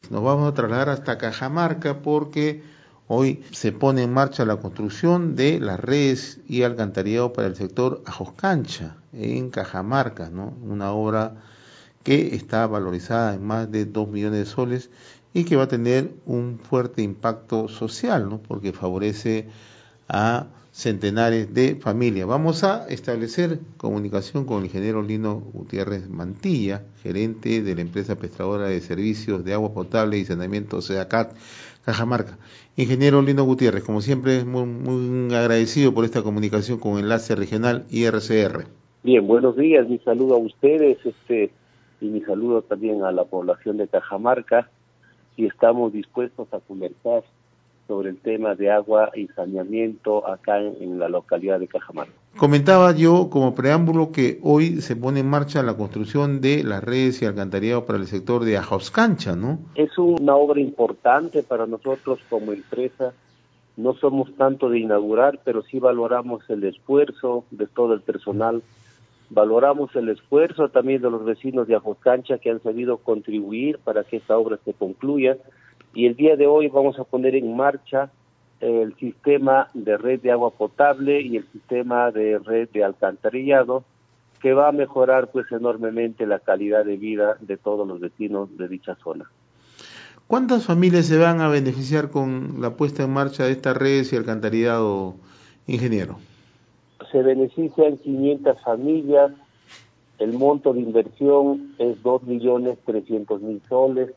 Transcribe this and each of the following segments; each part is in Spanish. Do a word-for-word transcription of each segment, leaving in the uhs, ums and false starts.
Nos vamos a trasladar hasta Cajamarca porque hoy se pone en marcha la construcción de las redes y alcantarillado para el sector Ajoscancha en Cajamarca, ¿no? Una obra que está valorizada en más de dos millones de soles y que va a tener un fuerte impacto social, ¿no? Porque favorece a centenares de familias. Vamos a establecer comunicación con el ingeniero Lino Gutiérrez Mantilla, gerente de la empresa prestadora de servicios de agua potable y saneamiento SEACAT Cajamarca. Ingeniero Lino Gutiérrez, como siempre, muy, muy agradecido por esta comunicación con Enlace Regional I R C R. Bien, buenos días, mi saludo a ustedes este y mi saludo también a la población de Cajamarca, y estamos dispuestos a conversar sobre el tema de agua y saneamiento acá en, en la localidad de Cajamarca. Comentaba yo como preámbulo que hoy se pone en marcha la construcción de las redes y alcantarillado para el sector de Ajoscancha, ¿no? Es una obra importante para nosotros como empresa. No somos tanto de inaugurar, pero sí valoramos el esfuerzo de todo el personal. Valoramos el esfuerzo también de los vecinos de Ajoscancha que han sabido contribuir para que esta obra se concluya. Y el día de hoy vamos a poner en marcha el sistema de red de agua potable y el sistema de red de alcantarillado, que va a mejorar pues enormemente la calidad de vida de todos los vecinos de dicha zona. ¿Cuántas familias se van a beneficiar con la puesta en marcha de estas redes y alcantarillado, ingeniero? Se benefician quinientas familias. El monto de inversión es dos millones trescientos mil soles.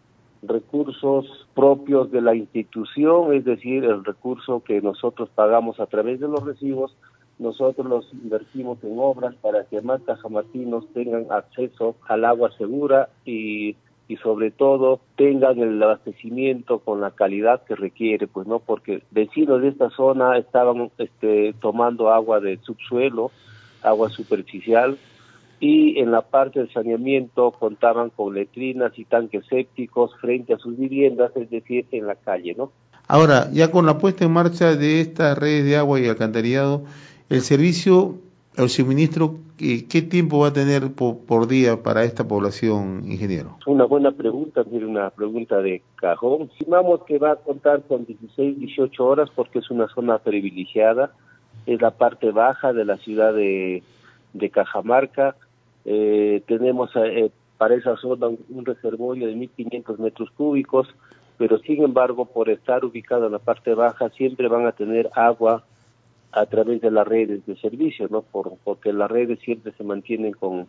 Recursos propios de la institución, es decir, el recurso que nosotros pagamos a través de los recibos, nosotros los invertimos en obras para que más cajamarquinos tengan acceso al agua segura y, y sobre todo tengan el abastecimiento con la calidad que requiere, pues no, porque vecinos de esta zona estaban este, tomando agua de subsuelo, agua superficial, y en la parte del saneamiento contaban con letrinas y tanques sépticos frente a sus viviendas, es decir, en la calle, ¿no? Ahora, ya con la puesta en marcha de estas redes de agua y alcantarillado, el servicio, el suministro, ¿qué, qué tiempo va a tener por, por día para esta población, ingeniero? Una buena pregunta, mire, una pregunta de cajón. Estimamos que va a contar con dieciséis, dieciocho horas porque es una zona privilegiada, es la parte baja de la ciudad de, de Cajamarca. Eh, tenemos eh, para esa zona un, un reservorio de mil quinientos metros cúbicos, pero sin embargo, por estar ubicado en la parte baja, siempre van a tener agua a través de las redes de servicio, ¿no? Por, porque las redes siempre se mantienen con,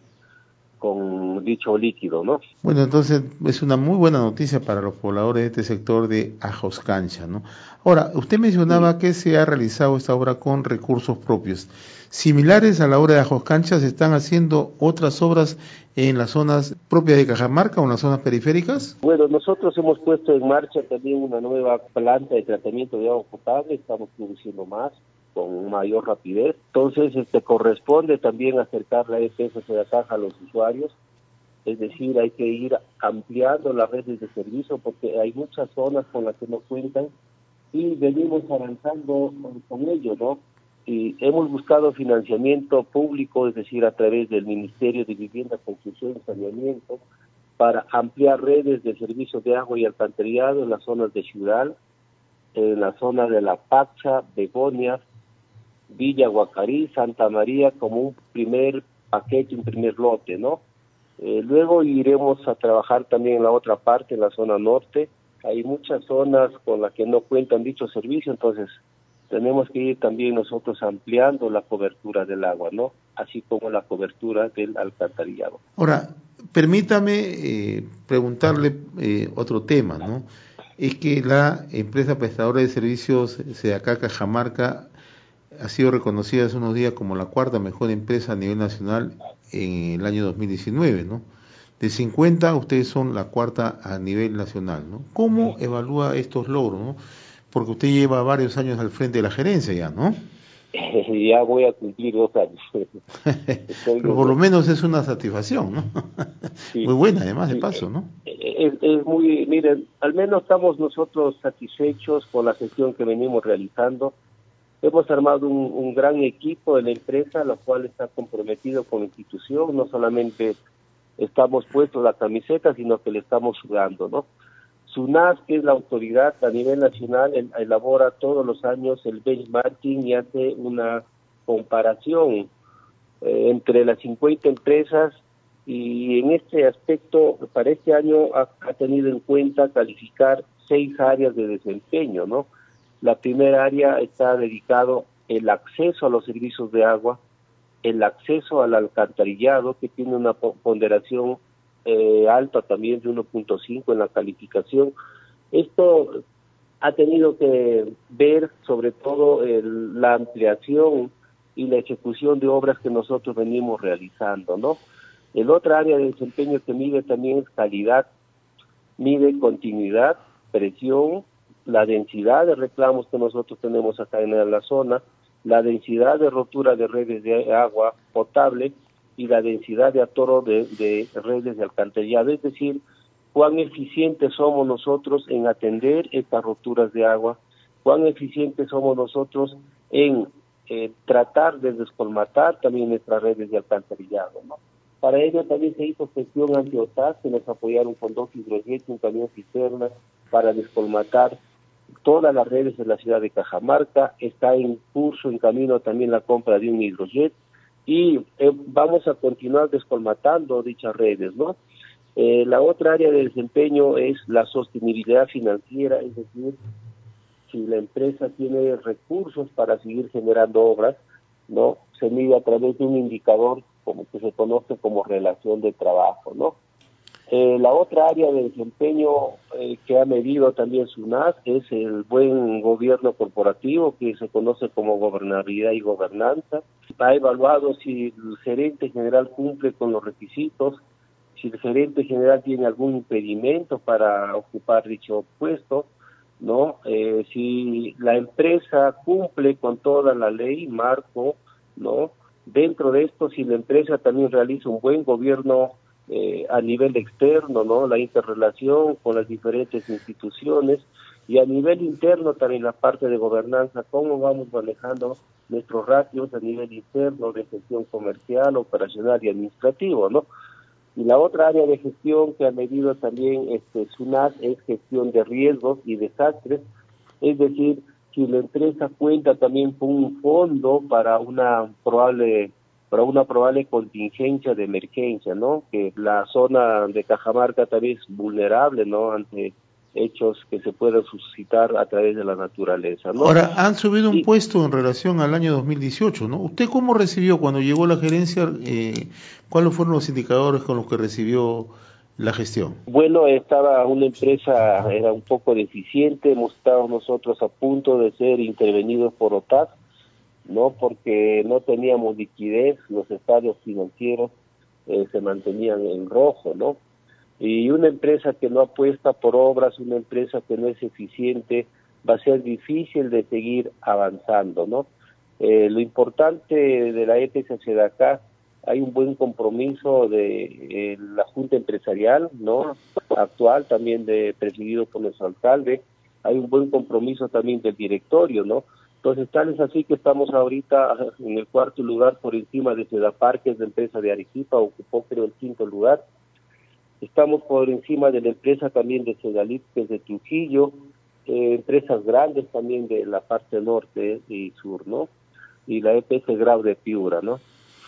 con dicho líquido, ¿no? Bueno, entonces es una muy buena noticia para los pobladores de este sector de Ajoscancha, ¿no? Ahora, usted mencionaba Sí. que se ha realizado esta obra con recursos propios. Similares a la obra de Ajoscancha, ¿se están haciendo otras obras en las zonas propias de Cajamarca o en las zonas periféricas? Bueno, nosotros hemos puesto en marcha también una nueva planta de tratamiento de agua potable, estamos produciendo más, con mayor rapidez. Entonces, este corresponde también acercar la E P S de la caja a los usuarios, es decir, hay que ir ampliando las redes de servicio porque hay muchas zonas con las que no cuentan y venimos avanzando con, con ello, ¿no? Y hemos buscado financiamiento público, es decir, a través del Ministerio de Vivienda, Construcción y Saneamiento, para ampliar redes de servicios de agua y alcantarillado en las zonas de Ciudad, en la zona de La Pacha, Begonia, Villa Guacarí, Santa María, como un primer paquete, un primer lote, ¿no? Eh, luego iremos a trabajar también en la otra parte, en la zona norte. Hay muchas zonas con las que no cuentan dicho servicio, entonces tenemos que ir también nosotros ampliando la cobertura del agua, ¿no? Así como la cobertura del alcantarillado. Ahora, permítame eh, preguntarle eh, otro tema, ¿no? Es que la empresa prestadora de servicios SEACAT Cajamarca ha sido reconocida hace unos días como la cuarta mejor empresa a nivel nacional en el año dos mil diecinueve, ¿no? De cincuenta, ustedes son la cuarta a nivel nacional, ¿no? ¿Cómo evalúa estos logros, no? Porque usted lleva varios años al frente de la gerencia ya, ¿no? Ya voy a cumplir dos años. Estoy Pero por lo desde... menos es una satisfacción, ¿no? Sí, Muy buena, además, de sí. paso, ¿no? Es, es muy, miren, al menos estamos nosotros satisfechos con la gestión que venimos realizando. Hemos armado un, un gran equipo de la empresa, la cual está comprometido con la institución. No solamente estamos puestos la camiseta, sino que le estamos sudando, ¿no? SUNAS, que es la autoridad a nivel nacional, el, elabora todos los años el benchmarking y hace una comparación eh, entre las cincuenta empresas, y en este aspecto, para este año ha, ha tenido en cuenta calificar seis áreas de desempeño, ¿no? La primera área está dedicado el acceso a los servicios de agua, el acceso al alcantarillado, que tiene una ponderación eh, alta también de uno punto cinco en la calificación. Esto ha tenido que ver sobre todo el, la ampliación y la ejecución de obras que nosotros venimos realizando, ¿no? El otro área de desempeño que mide también es calidad, mide continuidad, presión, la densidad de reclamos que nosotros tenemos acá en la zona, la densidad de rotura de redes de agua potable y la densidad de atoro de, de redes de alcantarillado, es decir, cuán eficientes somos nosotros en atender estas roturas de agua, cuán eficientes somos nosotros en eh, tratar de descolmatar también nuestras redes de alcantarillado, ¿no? Para ello también se hizo gestión ante O T A S, que nos apoyaron con dos hidrojet, un camión cisterna para descolmatar todas las redes de la ciudad de Cajamarca. Está en curso, en camino también la compra de un hidrojet y eh, vamos a continuar descolmatando dichas redes, ¿no? Eh, la otra área de desempeño es la sostenibilidad financiera, es decir, si la empresa tiene recursos para seguir generando obras, ¿no? Se mide a través de un indicador como que se conoce como relación de trabajo, ¿no? Eh, la otra área de desempeño eh, que ha medido también SUNAS es el buen gobierno corporativo, que se conoce como gobernabilidad y gobernanza. Ha evaluado si el gerente general cumple con los requisitos, si el gerente general tiene algún impedimento para ocupar dicho puesto, ¿no? Eh, si la empresa cumple con toda la ley, marco, ¿no? Dentro de esto, si la empresa también realiza un buen gobierno eh, a nivel externo, ¿no? La interrelación con las diferentes instituciones, y a nivel interno también la parte de gobernanza, cómo vamos manejando nuestros ratios a nivel interno de gestión comercial, operacional y administrativo, ¿no? Y la otra área de gestión que ha medido también este SUNAS es gestión de riesgos y desastres, es decir, si la empresa cuenta también con un fondo para una probable para una probable contingencia de emergencia, ¿no? Que la zona de Cajamarca también es vulnerable, ¿no? Ante hechos que se puedan suscitar a través de la naturaleza, ¿no? Ahora, han subido un Y, puesto en relación al año dos mil dieciocho, ¿no? ¿Usted cómo recibió cuando llegó a la gerencia? Eh, ¿Cuáles fueron los indicadores con los que recibió la gestión? Bueno, estaba una empresa, era un poco deficiente, hemos estado nosotros a punto de ser intervenidos por O T A S, ¿no? Porque no teníamos liquidez, los estados financieros eh, se mantenían en rojo, ¿no? Y una empresa que no apuesta por obras, una empresa que no es eficiente, va a ser difícil de seguir avanzando, ¿no? Eh, lo importante de la E P S de acá, hay un buen compromiso de eh, la Junta Empresarial, ¿no? Actual, también de presidido por nuestro alcalde, hay un buen compromiso también del directorio, ¿no? Entonces, tal es así que estamos ahorita en el cuarto lugar por encima de Sedapar, que es la empresa de Arequipa, ocupó creo el quinto lugar. Estamos por encima de la empresa también de Sedalit, que es de Trujillo, eh, empresas grandes también de la parte norte y sur, ¿no? Y la E P S Grau de Piura, ¿no?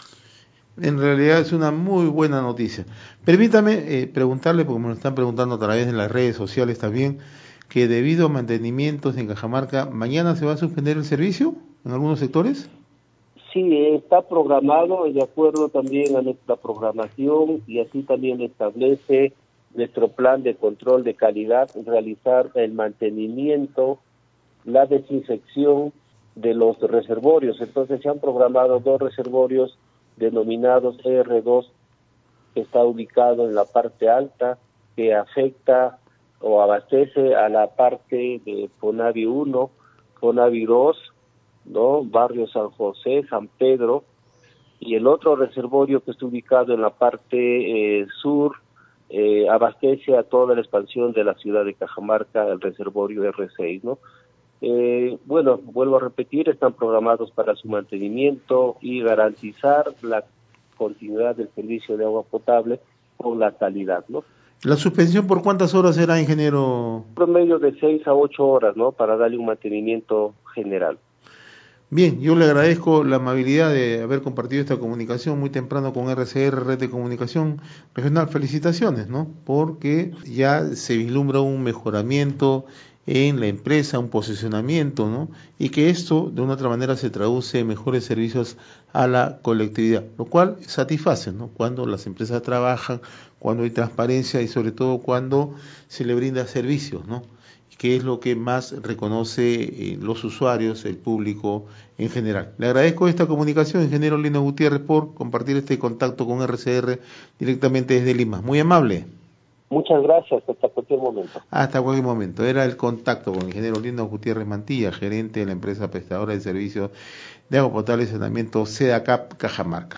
En realidad es una muy buena noticia. Permítame eh, preguntarle, porque me lo están preguntando a través de las redes sociales también, que debido a mantenimientos en Cajamarca, ¿mañana se va a suspender el servicio en algunos sectores? Sí, está programado de acuerdo también a nuestra programación, y así también establece nuestro plan de control de calidad, realizar el mantenimiento, la desinfección de los reservorios. Entonces se han programado dos reservorios denominados E R dos, que está ubicado en la parte alta, que afecta o abastece a la parte de Fonavi uno, Fonavi dos, ¿no? Barrio San José, San Pedro, y el otro reservorio que está ubicado en la parte eh, sur, eh, abastece a toda la expansión de la ciudad de Cajamarca, el reservorio R seis, ¿no? Eh, bueno, vuelvo a repetir, están programados para su mantenimiento y garantizar la continuidad del servicio de agua potable con la calidad, ¿no? ¿La suspensión por cuántas horas será, ingeniero? Promedio de seis a ocho horas, ¿no? Para darle un mantenimiento general. Bien, yo le agradezco la amabilidad de haber compartido esta comunicación muy temprano con R C R, Red de Comunicación Regional. Felicitaciones, ¿no? Porque ya se vislumbra un mejoramiento en la empresa, un posicionamiento, ¿no? Y que esto de una otra manera se traduce en mejores servicios a la colectividad, lo cual satisface, ¿no? Cuando las empresas trabajan, cuando hay transparencia y sobre todo cuando se le brinda servicios, ¿no? Que es lo que más reconoce eh, los usuarios, el público en general. Le agradezco esta comunicación, ingeniero Lino Gutiérrez, por compartir este contacto con R C R directamente desde Lima. Muy amable. Muchas gracias, hasta cualquier momento. Hasta cualquier momento. Era el contacto con el ingeniero Lino Gutiérrez Mantilla, gerente de la empresa prestadora de servicios de agua potable y saneamiento SEDACAP Cajamarca.